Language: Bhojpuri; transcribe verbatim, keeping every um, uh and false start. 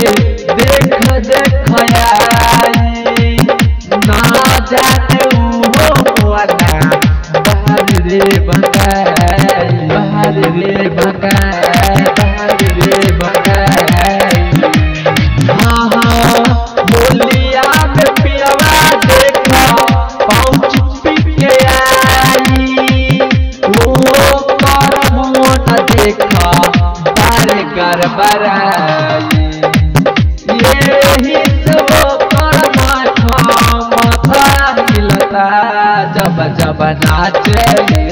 देख देख आई ना जाने वो वाला बाहर रे बकाई बाहर रे बकाई बाहर रे बकाई। हाँ हाँ होलिया में पियवा देखा पाँच पी के आई वो कर मोन देखा बारे कर बराई यही सब कर माथा माथा हिलता जब जब नाचे